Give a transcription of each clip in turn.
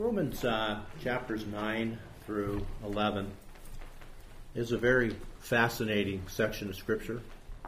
Romans chapters 9 through 11 is a very fascinating section of Scripture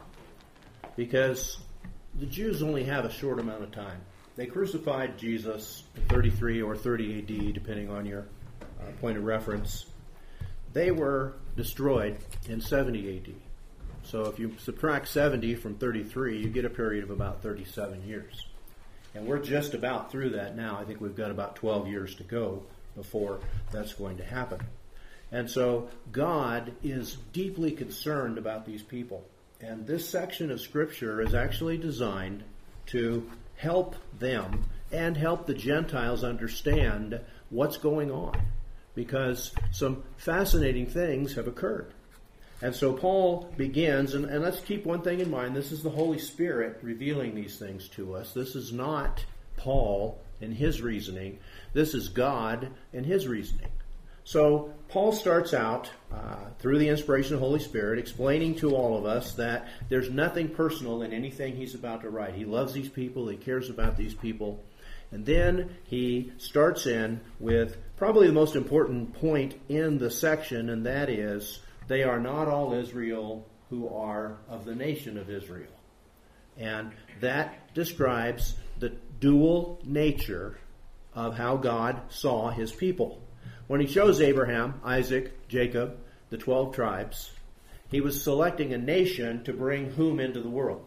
because the Jews only have a short amount of time. They crucified Jesus in 33 or 30 AD, depending on your point of reference. They were destroyed in 70 AD. So if you subtract 70 from 33, you get a period of about 37 years. And we're just about through that now. I think we've got about 12 years to go before that's going to happen. And so God is deeply concerned about these people. And this section of Scripture is actually designed to help them and help the Gentiles understand what's going on, because some fascinating things have occurred. And so Paul begins, and let's keep one thing in mind. This is the Holy Spirit revealing these things to us. This is not Paul and his reasoning. This is God and his reasoning. So Paul starts out through the inspiration of the Holy Spirit explaining to all of us that there's nothing personal in anything he's about to write. He loves these people. He cares about these people. And then he starts in with probably the most important point in the section, and that is, they are not all Israel who are of the nation of Israel. And that describes the dual nature of how God saw his people. When he chose Abraham, Isaac, Jacob, the 12 tribes, he was selecting a nation to bring whom into the world?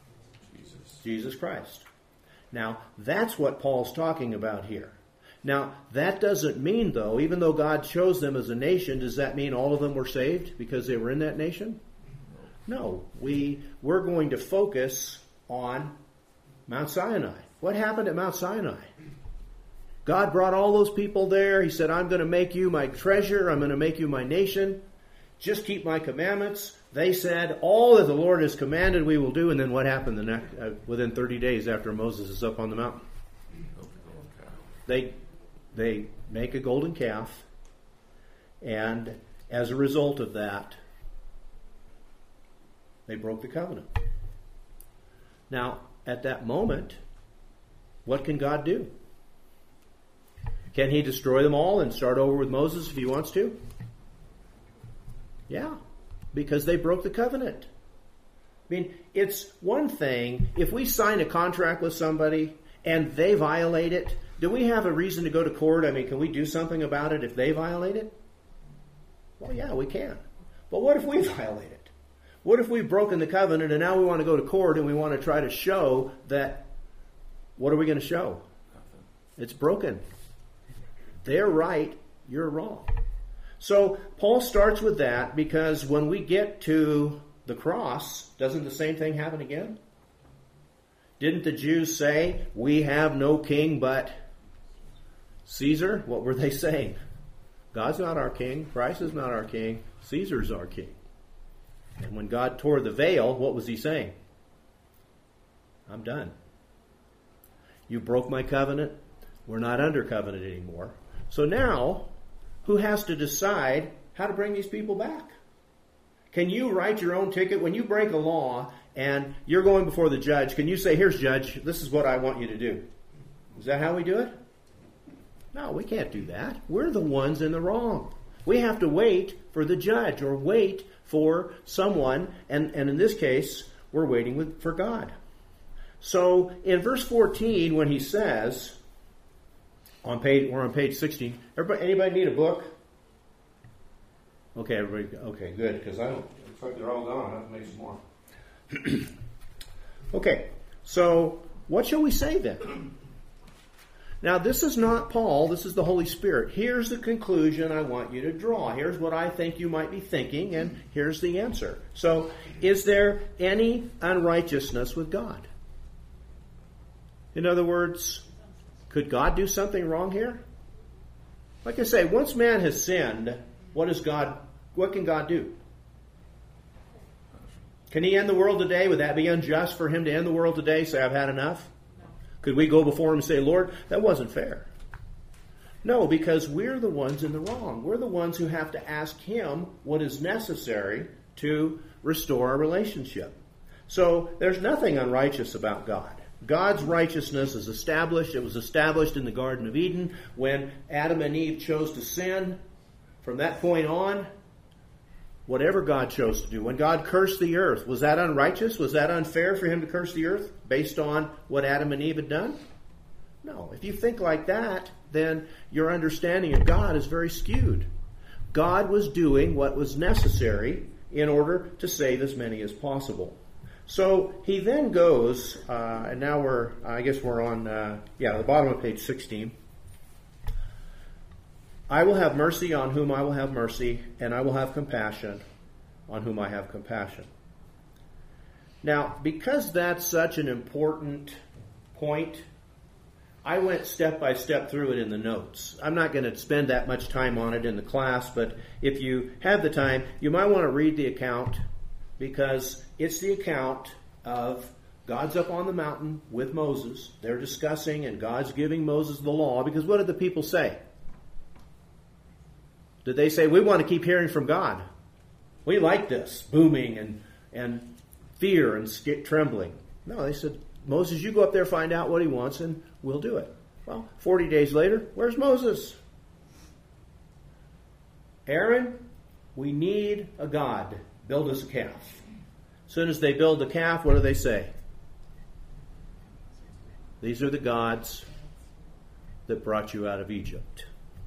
Jesus Christ. Now, that's what Paul's talking about here. Now, that doesn't mean, though, even though God chose them as a nation, does that mean all of them were saved because they were in that nation? No. We're going to focus on Mount Sinai. What happened at Mount Sinai? God brought all those people there. He said, I'm going to make you my treasure. I'm going to make you my nation. Just keep my commandments. They said, all that the Lord has commanded we will do. And then what happened within 30 days after Moses is up on the mountain? They make a golden calf, and as a result of that, they broke the covenant. Now, at that moment, what can God do? Can he destroy them all and start over with Moses if he wants to? Yeah, because they broke the covenant. I mean, it's one thing if we sign a contract with somebody and they violate it. Do we have a reason to go to court? I mean, can we do something about it if they violate it? Well, yeah, we can. But what if we violate it? What if we've broken the covenant and now we want to go to court and we want to try to show that, what are we going to show? Nothing. It's broken. They're right, you're wrong. So Paul starts with that because when we get to the cross, doesn't the same thing happen again? Didn't the Jews say, we have no king but Caesar? What were they saying? God's not our king. Christ is not our king. Caesar's our king. And when God tore the veil, what was he saying? I'm done. You broke my covenant. We're not under covenant anymore. So now, who has to decide how to bring these people back? Can you write your own ticket? When you break a law and you're going before the judge, can you say, here's judge, this is what I want you to do? Is that how we do it? No, we can't do that. We're the ones in the wrong. We have to wait for the judge or wait for someone, and in this case, we're waiting for God. So in verse 14, when he says, we're on page 16. Anybody need a book? Okay, everybody. Okay, good, because I don't. Looks like they're all gone. I have to make some more. Okay, so what shall we say then? Now, this is not Paul. This is the Holy Spirit. Here's the conclusion I want you to draw. Here's what I think you might be thinking, and here's the answer. So, is there any unrighteousness with God? In other words, could God do something wrong here? Like I say, once man has sinned, what can God do? Can he end the world today? Would that be unjust for him to end the world today, say, I've had enough? No. Could we go before him and say, Lord, that wasn't fair? No, because we're the ones in the wrong. We're the ones who have to ask him what is necessary to restore our relationship. So there's nothing unrighteous about God. God's righteousness is established. It was established in the Garden of Eden when Adam and Eve chose to sin. From that point on, whatever God chose to do, when God cursed the earth, was that unrighteous? Was that unfair for him to curse the earth based on what Adam and Eve had done? No. If you think like that, then your understanding of God is very skewed. God was doing what was necessary in order to save as many as possible. So he then goes, and now we're on the bottom of page 16. I will have mercy on whom I will have mercy, and I will have compassion on whom I have compassion. Now, because that's such an important point, I went step by step through it in the notes. I'm not going to spend that much time on it in the class, but if you have the time, you might want to read the account, because it's the account of God's up on the mountain with Moses. They're discussing, and God's giving Moses the law, because what did the people say? Did they say, we want to keep hearing from God? We like this booming and fear and trembling. No, they said, Moses, you go up there, find out what he wants, and we'll do it. Well, 40 days later, where's Moses? Aaron, we need a god. Build us a calf. As soon as they build the calf, what do they say? These are the gods that brought you out of Egypt.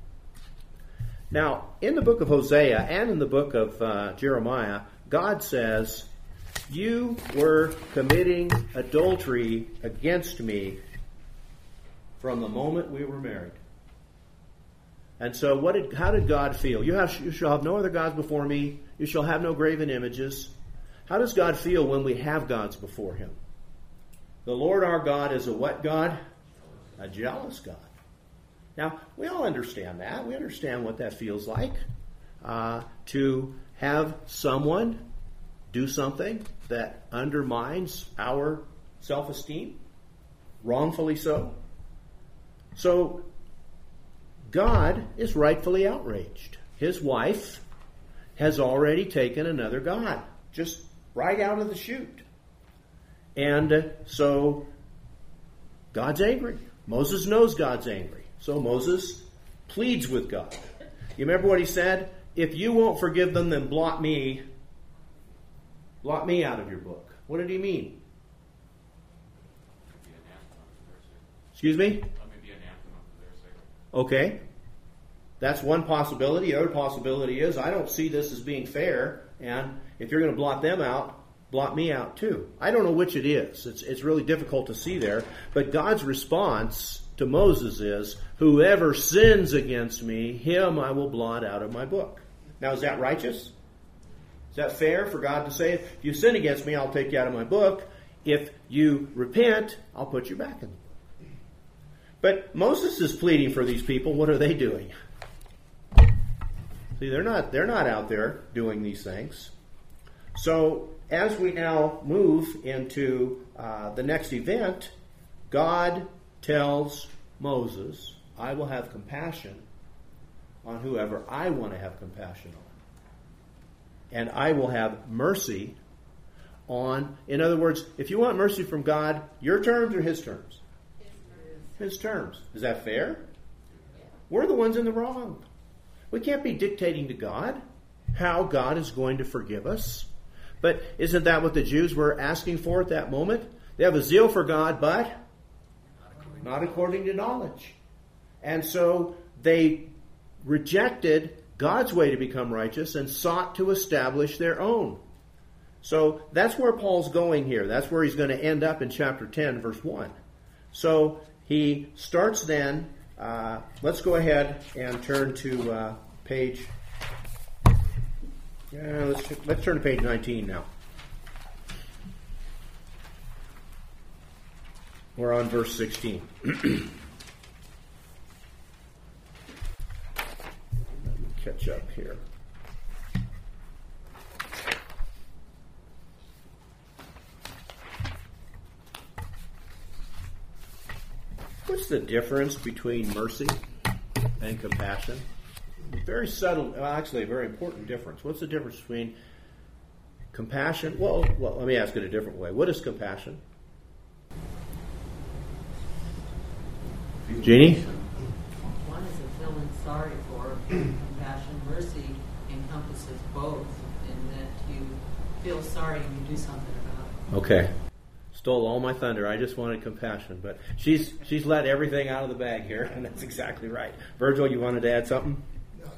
Now, in the book of Hosea and in the book of Jeremiah, God says, you were committing adultery against me from the moment we were married. And so how did God feel? You shall have no other gods before me. You shall have no graven images. How does God feel when we have gods before him? The Lord our God is a what God? A jealous God. Now, we all understand that. We understand what that feels like. To have someone do something that undermines our self-esteem, wrongfully so. So, God is rightfully outraged. His wife has already taken another god, just right out of the chute. And so, God's angry. Moses knows God's angry. So Moses pleads with God. You remember what he said? If you won't forgive them, then blot me out of your book. What did he mean? Excuse me? Okay. That's one possibility. The other possibility is, I don't see this as being fair, and if you're going to blot them out, blot me out too. I don't know which it is. It's really difficult to see there. But God's response to Moses is, whoever sins against me, him I will blot out of my book. Now, is that righteous? Is that fair for God to say, if you sin against me, I'll take you out of my book. If you repent, I'll put you back in the book. But Moses is pleading for these people. What are they doing? See, they're not out there doing these things. So, as we now move into the next event, God tells Moses, I will have compassion on whoever I want to have compassion on. And I will have mercy on, in other words, if you want mercy from God, your terms or his terms? His terms. Is that fair? We're the ones in the wrong. We can't be dictating to God how God is going to forgive us. But isn't that what the Jews were asking for at that moment? They have a zeal for God, but not according to knowledge. And so they rejected God's way to become righteous and sought to establish their own. So that's where Paul's going here. That's where he's going to end up in chapter 10, verse 1. So he starts then. Let's go ahead and turn to page... let's turn to page 19 now. We're on verse 16. Let me catch up here. What's the difference between mercy and compassion? Very subtle, actually a very important difference. What's the difference between compassion? Well, let me ask it a different way. What is compassion? Jeannie? One is a feeling sorry for. Compassion, mercy encompasses both, in that you feel sorry and you do something about it. Okay. Stole all my thunder. I just wanted compassion, but she's let everything out of the bag here, and that's exactly right. Virgil, you wanted to add something? No,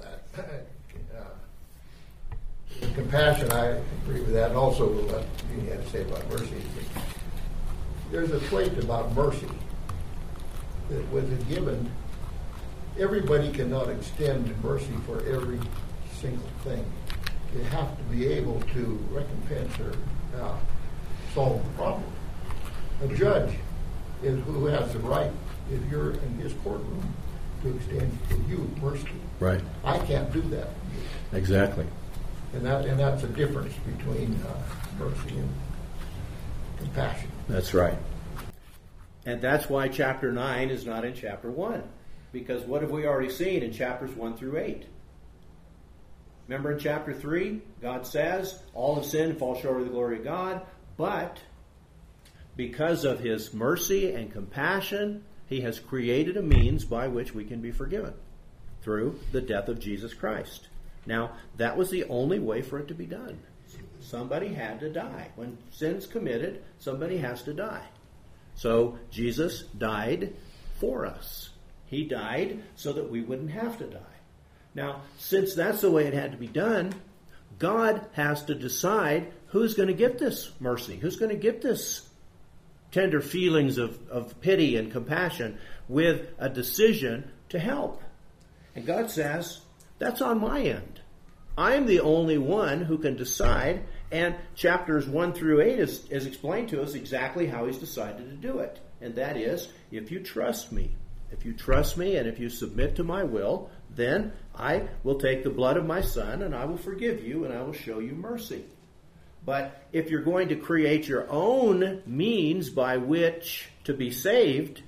compassion, I agree with that, and also what you had to say about mercy. There's a trait about mercy that was given. Everybody cannot extend mercy for every single thing. You have to be able to recompense or solve the problem. A judge is who has the right, if you're in his courtroom, to extend to you mercy. Right. I can't do that. Exactly. And that's a difference between mercy and compassion. That's right. And that's why chapter 9 is not in chapter 1. Because what have we already seen in chapters 1 through 8? Remember in chapter 3, God says, all have sinned and fall short of the glory of God, but because of his mercy and compassion, he has created a means by which we can be forgiven through the death of Jesus Christ. Now, that was the only way for it to be done. Somebody had to die. When sin's committed, somebody has to die. So Jesus died for us. He died so that we wouldn't have to die. Now, since that's the way it had to be done, God has to decide who's going to get this mercy, who's going to get this tender feelings of pity and compassion with a decision to help. And God says, that's on my end. I'm the only one who can decide, and chapters 1 through 8 is explained to us exactly how he's decided to do it. And that is, if you trust me and if you submit to my will, then I will take the blood of my son and I will forgive you and I will show you mercy. But if you're going to create your own means by which to be saved,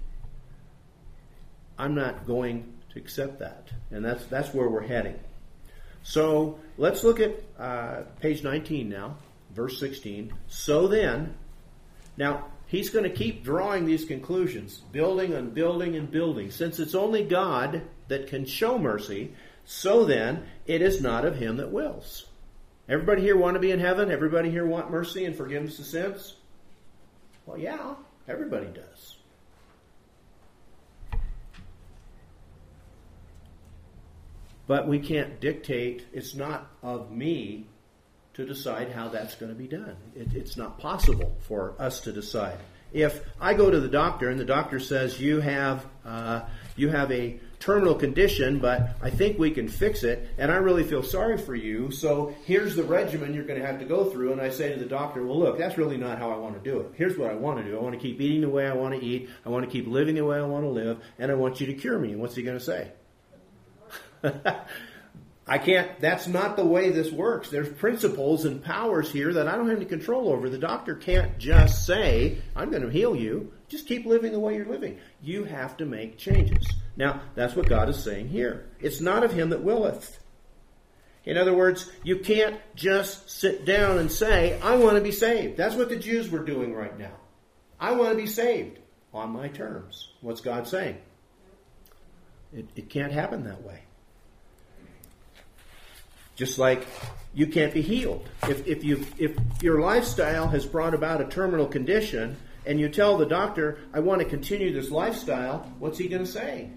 I'm not going to accept that. And that's where we're heading. So let's look at page 19 now, verse 16. So then, now he's going to keep drawing these conclusions, building and building and building. Since it's only God that can show mercy, so then it is not of him that wills. Everybody here want to be in heaven? Everybody here want mercy and forgiveness of sins? Well, yeah, everybody does. But we can't dictate. It's not of me to decide how that's going to be done. It's not possible for us to decide. If I go to the doctor and the doctor says you have a terminal condition, but I think we can fix it, and I really feel sorry for you, so here's the regimen you're going to have to go through, and I say to the doctor, well, look, that's really not how I want to do it. Here's what I want to do. I want to keep eating the way I want to eat. I want to keep living the way I want to live, and I want you to cure me. And what's he going to say? I can't, that's not the way this works. There's principles and powers here that I don't have any control over. The doctor can't just say, I'm going to heal you. Just keep living the way you're living. You have to make changes. Now, that's what God is saying here. It's not of him that willeth. In other words, you can't just sit down and say, I want to be saved. That's what the Jews were doing right now. I want to be saved on my terms. What's God saying? It can't happen that way. Just like you can't be healed. If your lifestyle has brought about a terminal condition and you tell the doctor, I want to continue this lifestyle, what's he going to say?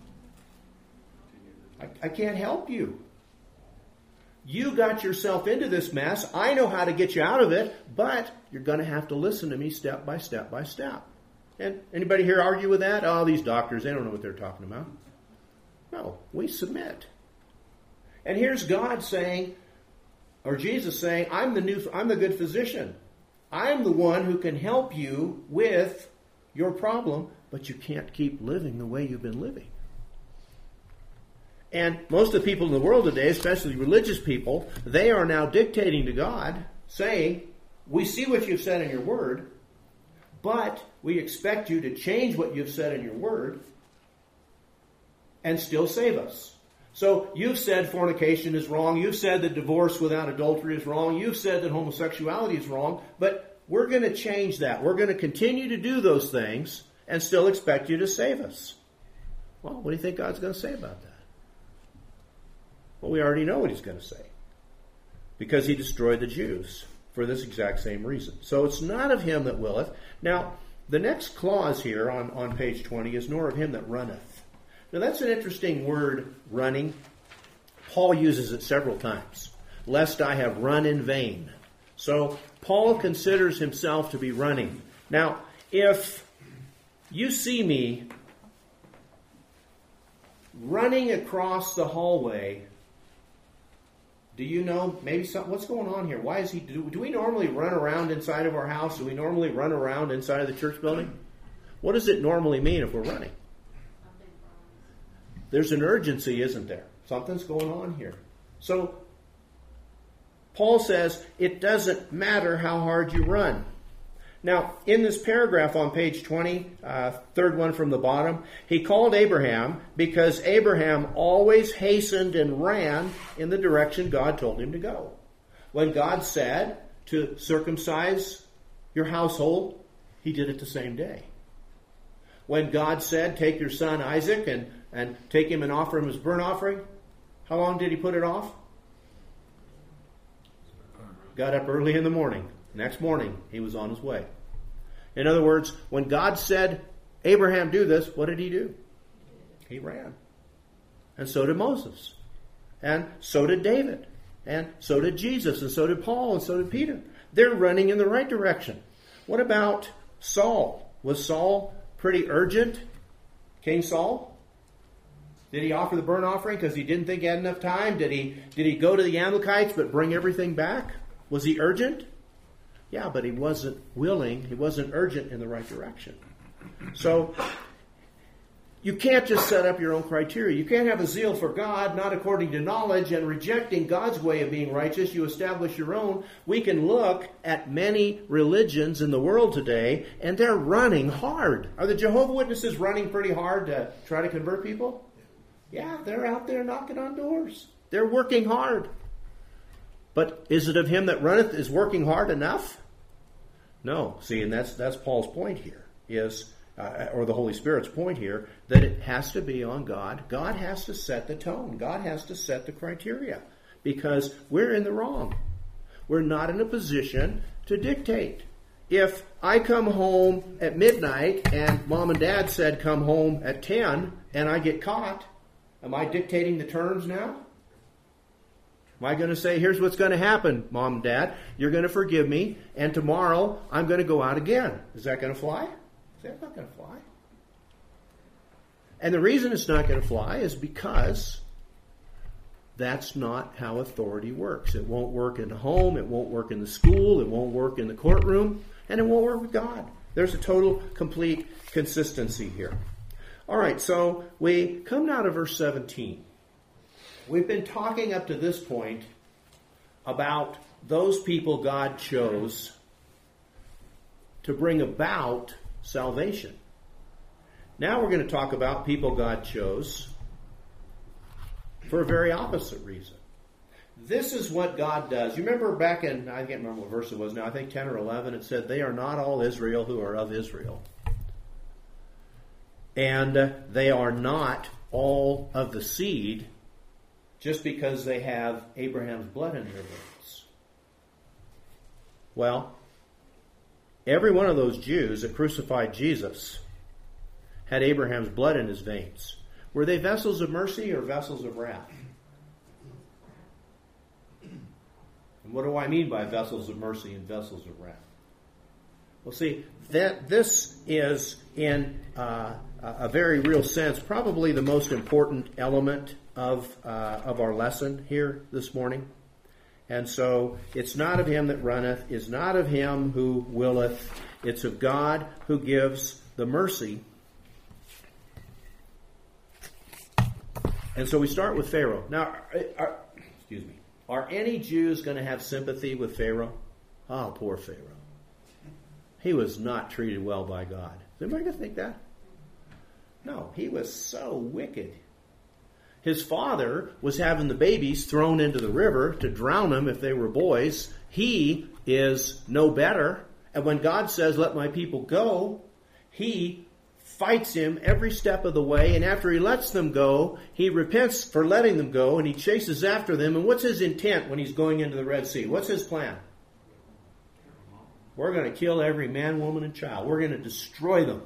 I can't help you. You got yourself into this mess. I know how to get you out of it, but you're going to have to listen to me step by step by step. And anybody here argue with that? Oh, these doctors, they don't know what they're talking about. No, we submit. And here's God saying, or Jesus saying, I'm the good physician. I'm the one who can help you with your problem, but you can't keep living the way you've been living. And most of the people in the world today, especially religious people, they are now dictating to God, saying, we see what you've said in your word, but we expect you to change what you've said in your word and still save us. So you've said fornication is wrong. You've said that divorce without adultery is wrong. You've said that homosexuality is wrong. But we're going to change that. We're going to continue to do those things and still expect you to save us. Well, what do you think God's going to say about that? Well, we already know what he's going to say. Because he destroyed the Jews for this exact same reason. So it's not of him that willeth. Now, the next clause here on page 20 is nor of him that runneth. Now, that's an interesting word, running. Paul uses it several times. Lest I have run in vain. So, Paul considers himself to be running. Now, if you see me running across the hallway, do you know maybe what's going on here? Why is he do we normally run around inside of our house? Do we normally run around inside of the church building? What does it normally mean if we're running? There's an urgency, isn't there? Something's going on here. So Paul says it doesn't matter how hard you run. Now, in this paragraph on page 20, third one from the bottom, he called Abraham because Abraham always hastened and ran in the direction God told him to go. When God said to circumcise your household, he did it the same day. When God said, take your son Isaac and take him and offer him as burnt offering, how long did he put it off? Got up early in the morning. Next morning, he was on his way. In other words, when God said, Abraham, do this, what did he do? He ran. And so did Moses. And so did David. And so did Jesus. And so did Paul. And so did Peter. They're running in the right direction. What about Saul? Was Saul pretty urgent? King Saul? Did he offer the burnt offering because he didn't think he had enough time? Did he go to the Amalekites but bring everything back? Was he urgent? Yeah, but he wasn't willing. He wasn't urgent in the right direction. So you can't just set up your own criteria. You can't have a zeal for God, not according to knowledge, and rejecting God's way of being righteous. You establish your own. We can look at many religions in the world today, and they're running hard. Are the Jehovah's Witnesses running pretty hard to try to convert people? Yeah, they're out there knocking on doors. They're working hard. But is it of him that runneth is working hard enough? No. See, and that's Paul's point here, or the Holy Spirit's point here, that it has to be on God. God has to set the tone. God has to set the criteria. Because we're in the wrong. We're not in a position to dictate. If I come home at midnight and Mom and Dad said come home at 10 and I get caught, am I dictating the terms now? Am I going to say, here's what's going to happen, Mom and Dad. You're going to forgive me, and tomorrow I'm going to go out again. Is that going to fly? That's not going to fly. And the reason it's not going to fly is because that's not how authority works. It won't work in the home, it won't work in the school, it won't work in the courtroom, and it won't work with God. There's a total, complete consistency here. All right, so we come now to verse 17. We've been talking up to this point about those people God chose to bring about salvation. Now we're going to talk about people God chose for a very opposite reason. This is what God does. You remember back in, I can't remember what verse it was now, I think 10 or 11, it said, they are not all Israel who are of Israel. And they are not all of the seed just because they have Abraham's blood in their veins. Well, every one of those Jews that crucified Jesus had Abraham's blood in his veins. Were they vessels of mercy or vessels of wrath? And what do I mean by vessels of mercy and vessels of wrath? Well, see, this is in a very real sense probably the most important element of our lesson here this morning. And so it's not of him that runneth, it's not of him who willeth, it's of God who gives the mercy. And so we start with Pharaoh. Now, are any Jews going to have sympathy with Pharaoh? Oh, poor Pharaoh. He was not treated well by God. Is anybody going to think that? No, he was so wicked. His father was having the babies thrown into the river to drown them if they were boys. He is no better. And when God says, let my people go, he fights him every step of the way, and after he lets them go, he repents for letting them go, and he chases after them. And what's his intent when he's going into the Red Sea? What's his plan? We're going to kill every man, woman, and child. We're going to destroy them.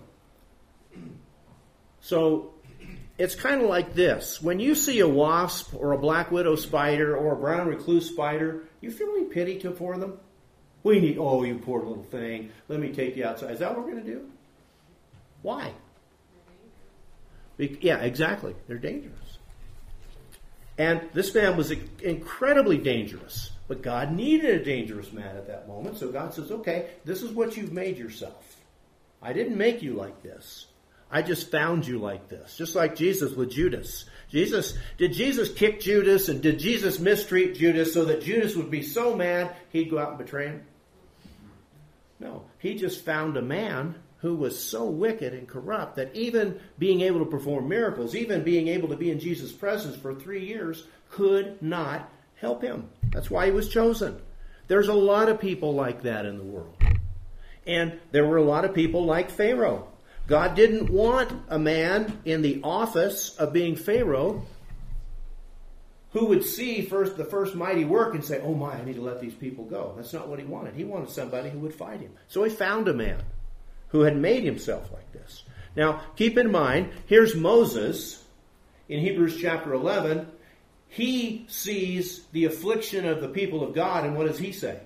So it's kind of like this. When you see a wasp or a black widow spider or a brown recluse spider, you feel any pity for them? Oh, you poor little thing. Let me take you outside. Is that what we're going to do? Why? Yeah, exactly. They're dangerous. And this man was incredibly dangerous. But God needed a dangerous man at that moment. So God says, okay, this is what you've made yourself. I didn't make you like this. I just found you like this. Just like Jesus with Judas. Did Jesus kick Judas, and did Jesus mistreat Judas so that Judas would be so mad he'd go out and betray him? No. He just found a man who was so wicked and corrupt that even being able to perform miracles, even being able to be in Jesus' presence for 3 years, could not help him. That's why he was chosen. There's a lot of people like that in the world. And there were a lot of people like Pharaoh. God didn't want a man in the office of being Pharaoh who would see the first mighty work and say, oh my, I need to let these people go. That's not what he wanted. He wanted somebody who would fight him. So he found a man who had made himself like this. Now, keep in mind, here's Moses in Hebrews chapter 11. He sees the affliction of the people of God, and what does he say?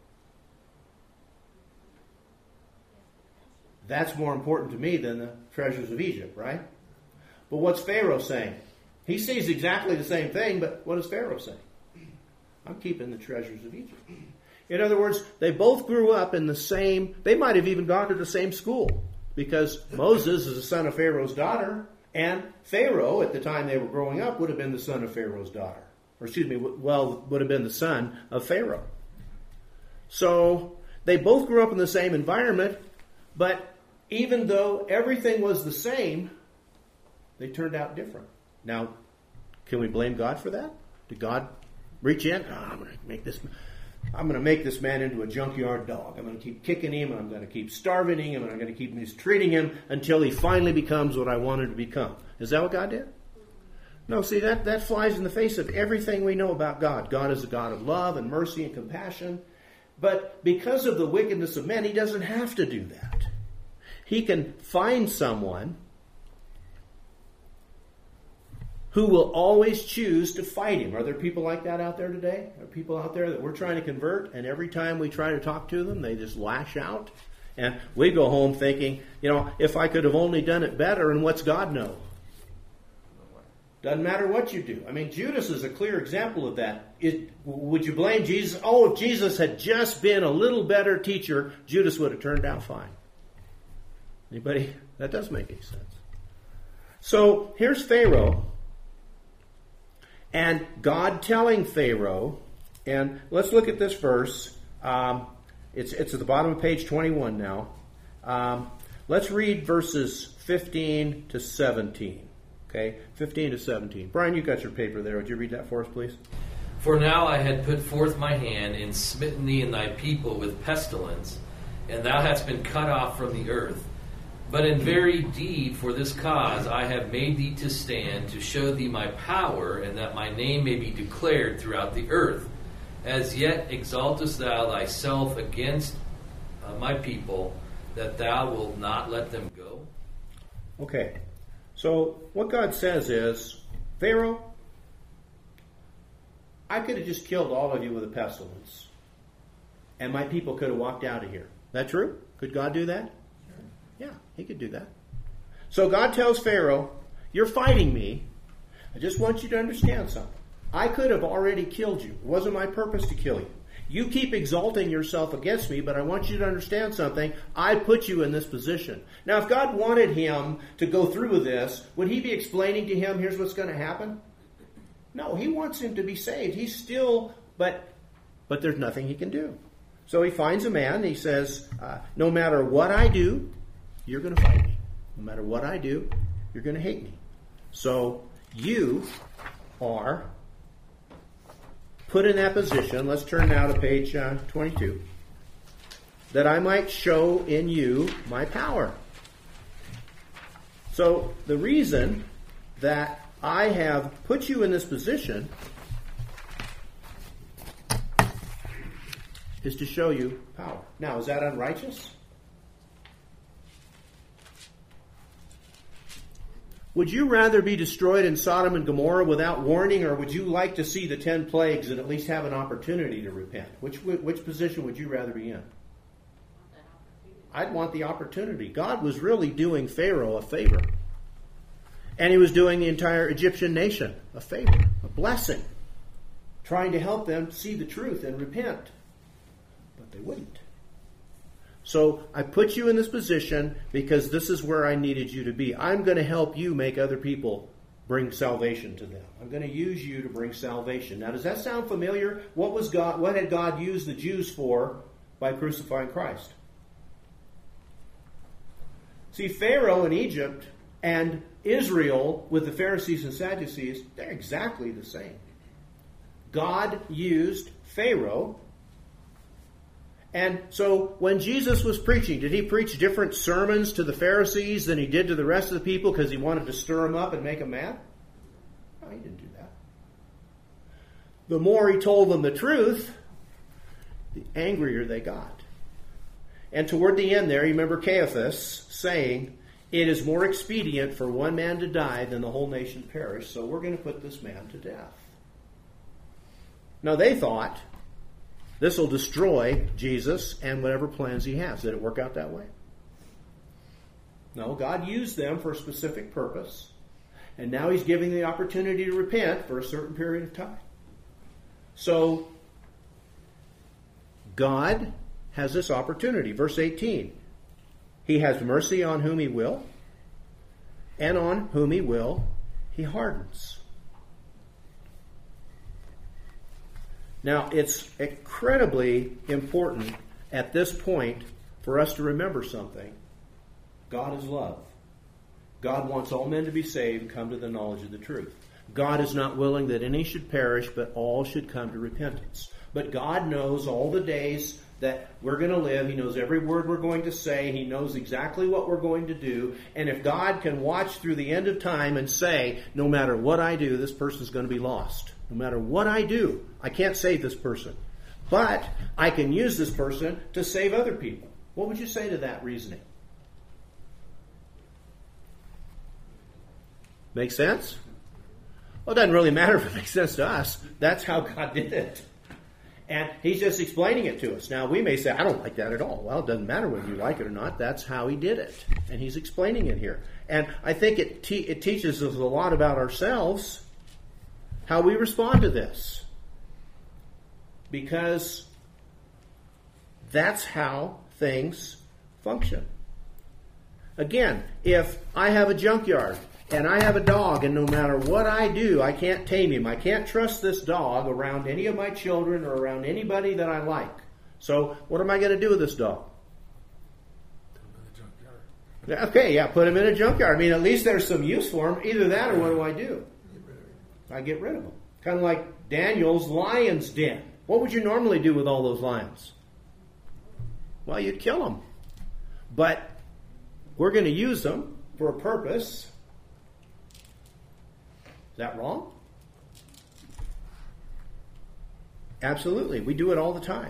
That's more important to me than the treasures of Egypt, right? But what's Pharaoh saying? He sees exactly the same thing, but what does Pharaoh say? I'm keeping the treasures of Egypt. In other words, they both grew up in the same, they might have even gone to the same school, because Moses is the son of Pharaoh's daughter, and Pharaoh, at the time they were growing up, would have been the son of Pharaoh's daughter. Or would have been the son of Pharaoh. So they both grew up in the same environment, but even though everything was the same, they turned out different. Now, can we blame God for that? Did God reach in? I'm going to make this man into a junkyard dog. I'm going to keep kicking him, and I'm going to keep starving him, and I'm going to keep mistreating him until he finally becomes what I want him to become. Is that what God did? No, see, that flies in the face of everything we know about God. God is a God of love and mercy and compassion. But because of the wickedness of men, he doesn't have to do that. He can find someone who will always choose to fight him. Are there people like that out there today? Are people out there that we're trying to convert, and every time we try to talk to them, they just lash out? And we go home thinking, if I could have only done it better, and what's God know? Doesn't matter what you do. I mean, Judas is a clear example of that. Would you blame Jesus? Oh, if Jesus had just been a little better teacher, Judas would have turned out fine. Anybody? That doesn't make any sense. So here's Pharaoh. And God telling Pharaoh, and let's look at this verse. It's at the bottom of page 21 now. Let's read verses 15 to 17. Okay, 15 to 17. Brian, you got your paper there. Would you read that for us, please? For now I had put forth my hand and smitten thee and thy people with pestilence, and thou hast been cut off from the earth. But in very deed for this cause I have made thee to stand, to show thee my power, and that my name may be declared throughout the earth. As yet exaltest thou thyself against my people, that thou wilt not let them go? Okay, so what God says is, Pharaoh, I could have just killed all of you with a pestilence, and my people could have walked out of here. That true? Could God do that? Yeah, he could do that. So God tells Pharaoh, you're fighting me. I just want you to understand something. I could have already killed you. It wasn't my purpose to kill you. You keep exalting yourself against me, but I want you to understand something. I put you in this position. Now, if God wanted him to go through with this, would he be explaining to him, here's what's going to happen? No, he wants him to be saved. He's still, but there's nothing he can do. So he finds a man, and he says, no matter what I do, you're going to fight me. No matter what I do, you're going to hate me. So you are put in that position. Let's turn now to page 22. That I might show in you my power. So the reason that I have put you in this position is to show you power. Now, is that unrighteous? Would you rather be destroyed in Sodom and Gomorrah without warning, or would you like to see the 10 plagues and at least have an opportunity to repent? Which position would you rather be in? I'd want the opportunity. God was really doing Pharaoh a favor. And he was doing the entire Egyptian nation a favor, a blessing, trying to help them see the truth and repent. But they wouldn't. So I put you in this position because this is where I needed you to be. I'm going to help you make other people bring salvation to them. I'm going to use you to bring salvation. Now, does that sound familiar? What had God used the Jews for by crucifying Christ? See, Pharaoh in Egypt and Israel with the Pharisees and Sadducees, they're exactly the same. God used Pharaoh. And so when Jesus was preaching, did he preach different sermons to the Pharisees than he did to the rest of the people because he wanted to stir them up and make them mad? No, he didn't do that. The more he told them the truth, the angrier they got. And toward the end there, you remember Caiaphas saying, "It is more expedient for one man to die than the whole nation perish, so we're going to put this man to death." Now they thought, this will destroy Jesus and whatever plans he has. Did it work out that way? No, God used them for a specific purpose. And now he's giving the opportunity to repent for a certain period of time. So, God has this opportunity. Verse 18. He has mercy on whom he will, and on whom he will, he hardens. Now, it's incredibly important at this point for us to remember something. God is love. God wants all men to be saved and come to the knowledge of the truth. God is not willing that any should perish, but all should come to repentance. But God knows all the days that we're going to live. He knows every word we're going to say. He knows exactly what we're going to do. And if God can watch through the end of time and say, no matter what I do, this person's going to be lost. No matter what I do, I can't save this person. But I can use this person to save other people. What would you say to that reasoning? Make sense? Well, it doesn't really matter if it makes sense to us. That's how God did it. And he's just explaining it to us. Now, we may say, I don't like that at all. Well, it doesn't matter whether you like it or not. That's how he did it. And he's explaining it here. And I think it teaches us a lot about ourselves, how we respond to this. Because that's how things function. Again, if I have a junkyard and I have a dog, and no matter what I do, I can't tame him. I can't trust this dog around any of my children or around anybody that I like. So what am I going to do with this dog? Put him in the junkyard. Okay, yeah, put him in a junkyard. I mean, at least there's some use for him. Either that or what do? I get rid of him. Kind of like Daniel's lion's den. What would you normally do with all those lions? Well, you'd kill them. But we're going to use them for a purpose. Is that wrong? Absolutely. We do it all the time.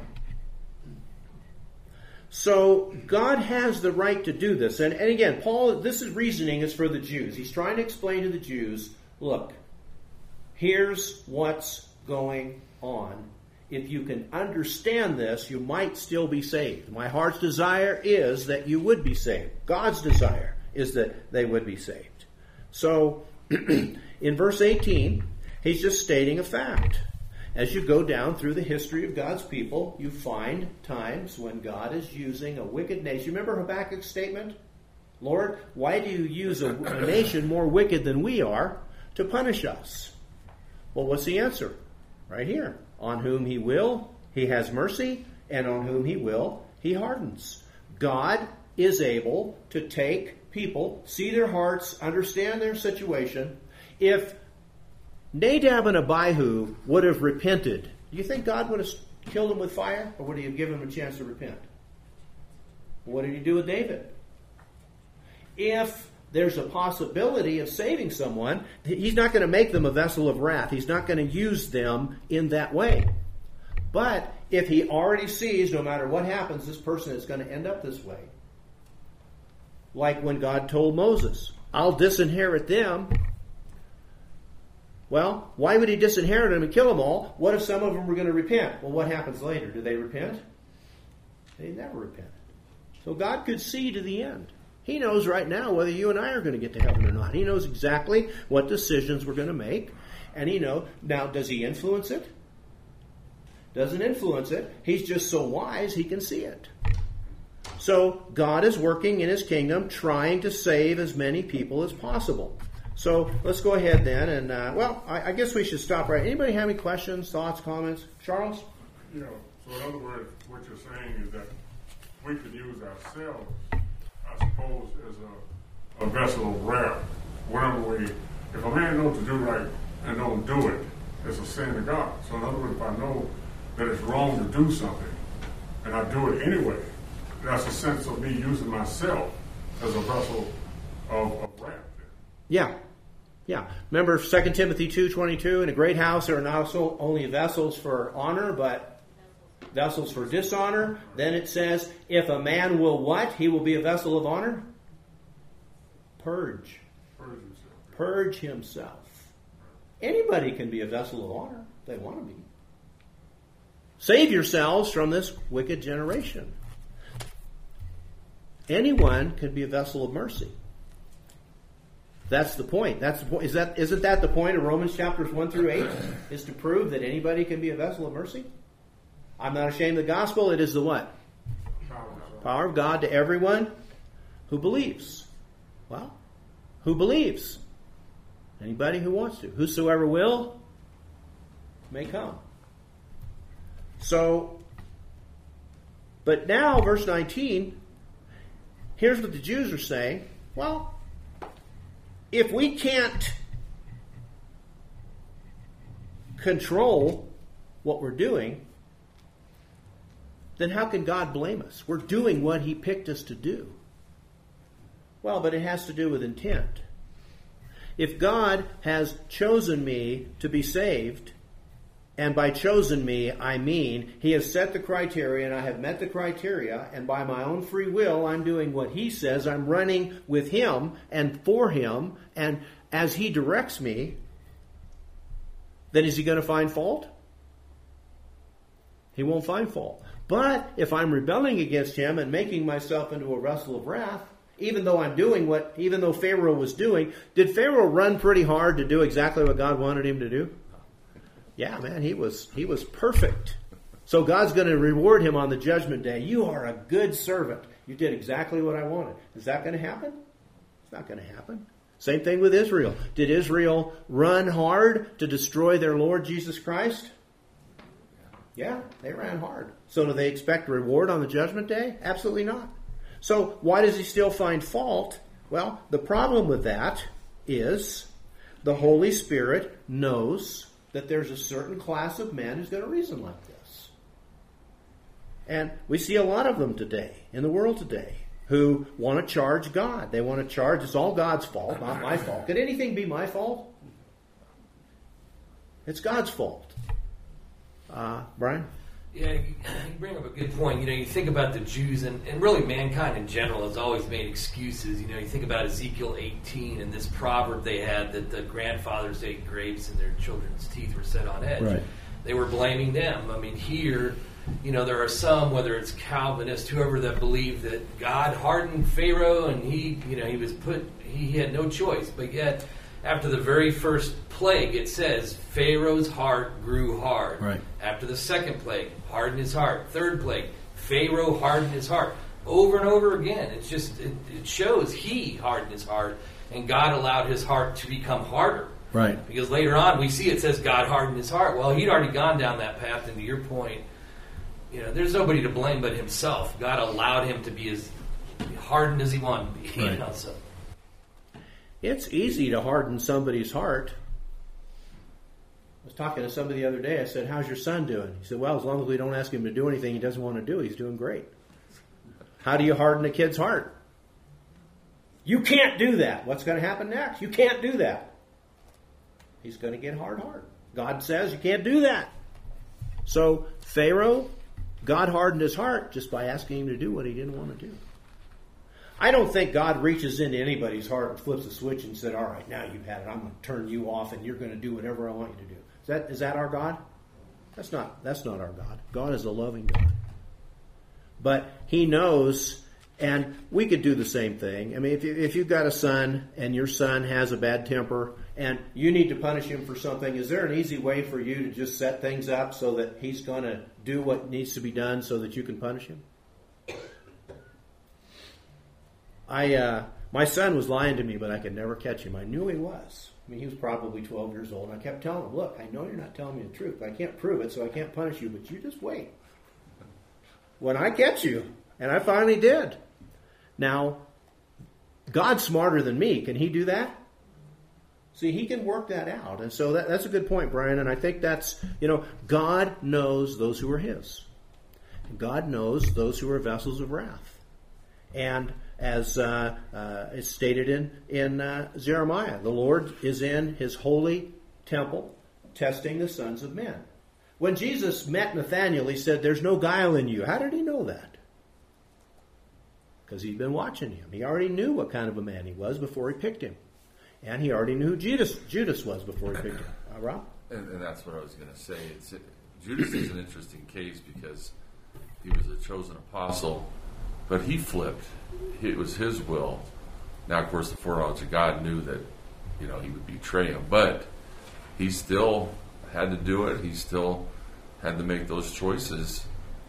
So God has the right to do this. And again, Paul, this is reasoning is for the Jews. He's trying to explain to the Jews, look, here's what's going on. If you can understand this, you might still be saved. My heart's desire is that you would be saved. God's desire is that they would be saved. So, in verse 18, he's just stating a fact. As you go down through the history of God's people, you find times when God is using a wicked nation. Remember Habakkuk's statement? Lord, why do you use a nation more wicked than we are to punish us? Well, what's the answer? Right here. On whom he will, he has mercy, and on whom he will, he hardens. God is able to take people, see their hearts, understand their situation. If Nadab and Abihu would have repented, do you think God would have killed them with fire, or would he have given them a chance to repent? What did he do with David? If there's a possibility of saving someone, he's not going to make them a vessel of wrath. He's not going to use them in that way. But if he already sees, no matter what happens, this person is going to end up this way. Like when God told Moses, I'll disinherit them. Well, why would he disinherit them and kill them all? What if some of them were going to repent? Well, what happens later? Do they repent? They never repent. So God could see to the end. He knows right now whether you and I are going to get to heaven or not. He knows exactly what decisions we're going to make. And he knows. Now, does he influence it? Doesn't influence it. He's just so wise he can see it. So God is working in his kingdom trying to save as many people as possible. So let's go ahead then. And, I guess we should stop right. Anybody have any questions, thoughts, comments? Charles? So in other words, what you're saying is that we could use ourselves, I suppose, as a vessel of wrath. Whenever if a man knows to do right and don't do it, it's a sin to God. So in other words, if I know that it's wrong to do something and I do it anyway, that's a sense of me using myself as a vessel of wrath. Yeah. Remember 2 Timothy 2:22, in a great house there are not only vessels for honor, but vessels for dishonor. Then it says, if a man will what? He will be a vessel of honor? Purge himself. Anybody can be a vessel of honor if they want to be. Save yourselves from this wicked generation. Anyone can be a vessel of mercy. That's the point. Isn't that the point of Romans chapters 1 through 8? Is to prove that anybody can be a vessel of mercy? I'm not ashamed of the gospel. It is the what? Power of God to everyone who believes. Well, who believes? Anybody who wants to. Whosoever will may come. So, but now, verse 19, here's what the Jews are saying. Well, if we can't control what we're doing, then how can God blame us? We're doing what he picked us to do. Well, but it has to do with intent. If God has chosen me to be saved, and by chosen me, I mean he has set the criteria and I have met the criteria, and by my own free will, I'm doing what he says. I'm running with him and for him, and as he directs me, then is he going to find fault? He won't find fault. But if I'm rebelling against him and making myself into a vessel of wrath, even though Pharaoh was doing, did Pharaoh run pretty hard to do exactly what God wanted him to do? Yeah, man, he was perfect. So God's going to reward him on the judgment day. You are a good servant. You did exactly what I wanted. Is that going to happen? It's not going to happen. Same thing with Israel. Did Israel run hard to destroy their Lord Jesus Christ? Yeah, they ran hard. So do they expect a reward on the judgment day? Absolutely not. So why does he still find fault? Well, the problem with that is the Holy Spirit knows that there's a certain class of men who's going to reason like this. And we see a lot of them today, in the world today, who want to charge God. They want to charge it's all God's fault, not my fault. Could anything be my fault? It's God's fault. Brian? Yeah, you bring up a good point. You think about the Jews, and really mankind in general has always made excuses. You think about Ezekiel 18 and this proverb they had that the grandfathers ate grapes and their children's teeth were set on edge. Right. They were blaming them. I mean, here, there are some, whether it's Calvinist, whoever, that believe that God hardened Pharaoh and he had no choice. But yet, after the very first plague, it says, Pharaoh's heart grew hard. Right. After the second plague, hardened his heart. Third plague, Pharaoh hardened his heart. Over and over again. It's just, it shows he hardened his heart, and God allowed his heart to become harder. Right. Because later on, we see it says God hardened his heart. Well, he'd already gone down that path, and to your point, there's nobody to blame but himself. God allowed him to be as hardened as he wanted to be. Right. So. It's easy to harden somebody's heart. I was talking to somebody the other day. I said, how's your son doing? He said, well, as long as we don't ask him to do anything he doesn't want to do, he's doing great. How do you harden a kid's heart? You can't do that. What's going to happen next? You can't do that. He's going to get hard-hearted. God says you can't do that. So Pharaoh, God hardened his heart just by asking him to do what he didn't want to do. I don't think God reaches into anybody's heart and flips a switch and said, all right, now you've had it. I'm going to turn you off and you're going to do whatever I want you to do. Is that our God? That's not our God. God is a loving God. But he knows, and we could do the same thing. I mean, if you've got a son and your son has a bad temper and you need to punish him for something, is there an easy way for you to just set things up so that he's going to do what needs to be done so that you can punish him? My son was lying to me, but I could never catch him. I knew he was. I mean, he was probably 12 years old. And I kept telling him, look, I know you're not telling me the truth. I can't prove it, so I can't punish you, but you just wait. When I catch you, and I finally did. Now, God's smarter than me. Can he do that? See, he can work that out. And so that's a good point, Brian. And I think that's, God knows those who are his. God knows those who are vessels of wrath. And as is stated in Jeremiah, the Lord is in his holy temple testing the sons of men. When Jesus met Nathanael, he said, there's no guile in you. How did he know that? Because he'd been watching him. He already knew what kind of a man he was before he picked him. And he already knew who Judas was before he picked him. Rob? And that's what I was going to say. Judas is an interesting case because he was a chosen apostle, but he flipped. It was his will. Now, of course, the foreknowledge of God knew that, he would betray him, but he still had to do it. He still had to make those choices.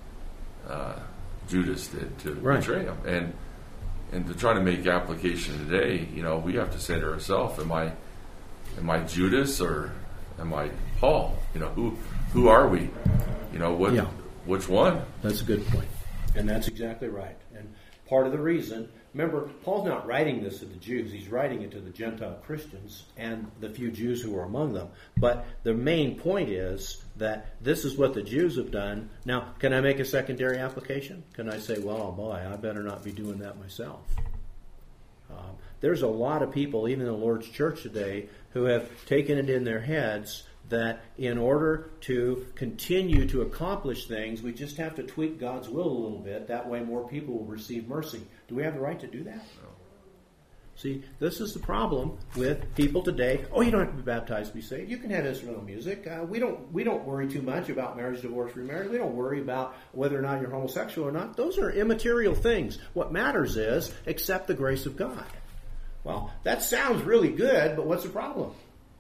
Judas did to betray him, and to try to make application today, we have to say to ourselves, am I Judas or am I Paul? Who are we? Which one? That's a good point. And that's exactly right. And part of the reason, remember, Paul's not writing this to the Jews. He's writing it to the Gentile Christians and the few Jews who are among them. But the main point is that this is what the Jews have done. Now, can I make a secondary application? Can I say, well, boy, I better not be doing that myself? There's a lot of people, even in the Lord's church today, who have taken it in their heads that in order to continue to accomplish things, we just have to tweak God's will a little bit. That way more people will receive mercy. Do we have the right to do that? No. See, this is the problem with people today. Oh, you don't have to be baptized to be saved. You can have instrumental music. We don't worry too much about marriage, divorce, remarriage. We don't worry about whether or not you're homosexual or not. Those are immaterial things. What matters is accept the grace of God. Well, that sounds really good, but what's the problem?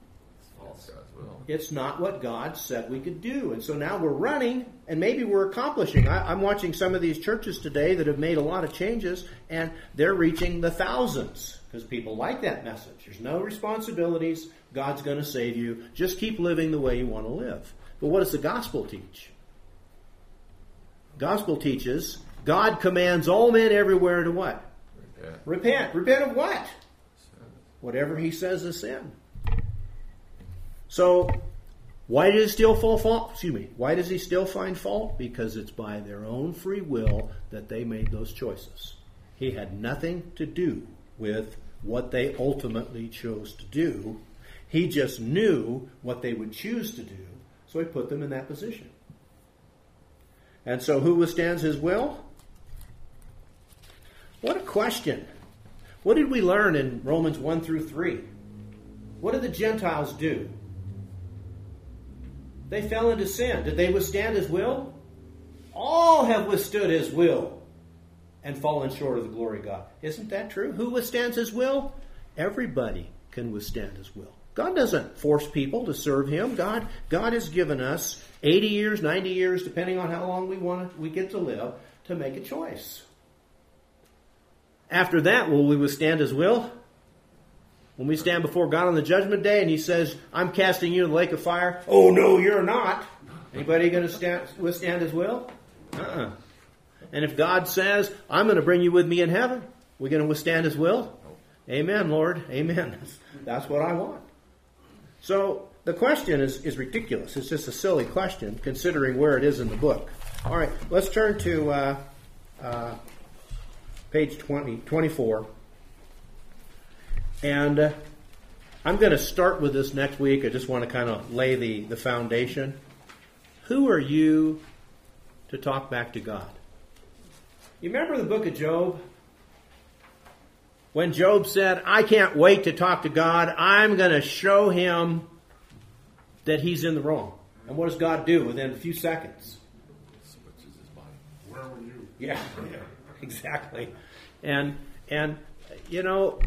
It's not what God said we could do. And so now we're running, and maybe we're accomplishing. I'm watching some of these churches today that have made a lot of changes, and they're reaching the thousands because people like that message. There's no responsibilities. God's going to save you. Just keep living the way you want to live. But what does the gospel teach? Gospel teaches God commands all men everywhere to what? Repent. Repent of what? Sin. Whatever he says is sin. So, why does he still Why does he still find fault? Because it's by their own free will that they made those choices. He had nothing to do with what they ultimately chose to do. He just knew what they would choose to do, so he put them in that position. And so who withstands his will? What a question. What did we learn in Romans 1 through 3? What did the Gentiles do? They fell into sin. Did they withstand his will? All have withstood his will and fallen short of the glory of God. Isn't that true? Who withstands his will? Everybody can withstand his will. God doesn't force people to serve him. God has given us 80 years, 90 years, depending on how long we get to live, to make a choice. After that, will we withstand his will? When we stand before God on the judgment day and he says, I'm casting you in the lake of fire. Oh, no, you're not. Anybody going to withstand his will? Uh-uh. And if God says, I'm going to bring you with me in heaven, we're going to withstand his will? Amen, Lord. Amen. That's what I want. So the question is ridiculous. It's just a silly question considering where it is in the book. All right, let's turn to page 24. And I'm going to start with this next week. I just want to kind of lay the foundation. Who are you to talk back to God? You remember the book of Job? When Job said, I can't wait to talk to God. I'm going to show him that he's in the wrong. And what does God do within a few seconds? Switches his mind. Where were you? Yeah, exactly. And you know,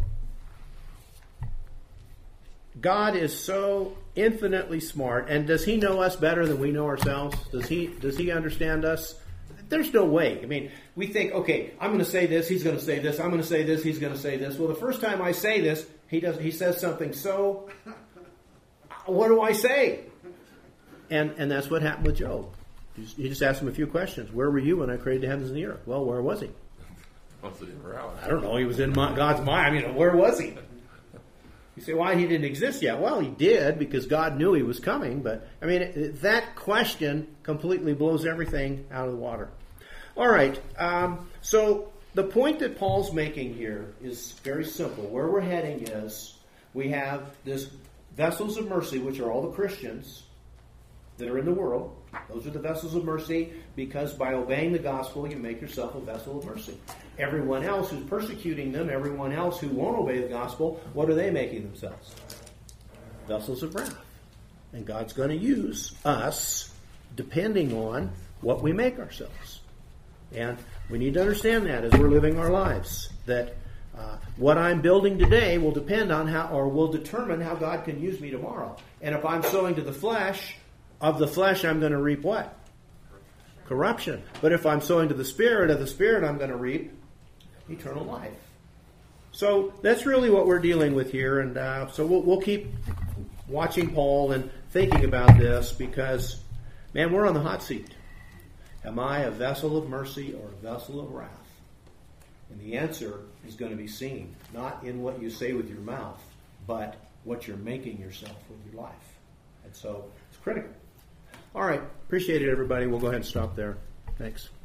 God is so infinitely smart. And does he know us better than we know ourselves? Does he understand us? There's no way. I mean, we think, okay, I'm going to say this, he's going to say this, I'm going to say this, he's going to say this. Well, the first time I say this, he says something so, what do I say? And that's what happened with Job. He just asked him a few questions. Where were you when I created the heavens and the earth? Well, where was he? Was it around? I don't know. He was in God's mind. I mean, where was he? You say, why he didn't exist yet? Well, he did because God knew he was coming. But, I mean, that question completely blows everything out of the water. All right. So the point that Paul's making here is very simple. Where we're heading is we have this vessels of mercy, which are all the Christians that are in the world. Those are the vessels of mercy because by obeying the gospel, you make yourself a vessel of mercy. Everyone else who's persecuting them, everyone else who won't obey the gospel, what are they making themselves? Vessels of wrath. And God's going to use us depending on what we make ourselves. And we need to understand that as we're living our lives, that what I'm building today will depend on how, or will determine how God can use me tomorrow. And if I'm sowing to the flesh, of the flesh I'm going to reap what? Corruption. But if I'm sowing to the Spirit, of the Spirit I'm going to reap eternal life. So that's really what we're dealing with here. And so we'll keep watching Paul and thinking about this because, man, we're on the hot seat. Am I a vessel of mercy or a vessel of wrath? And the answer is going to be seen, not in what you say with your mouth, but what you're making yourself with your life. And so it's critical. All right. Appreciate it, everybody. We'll go ahead and stop there. Thanks.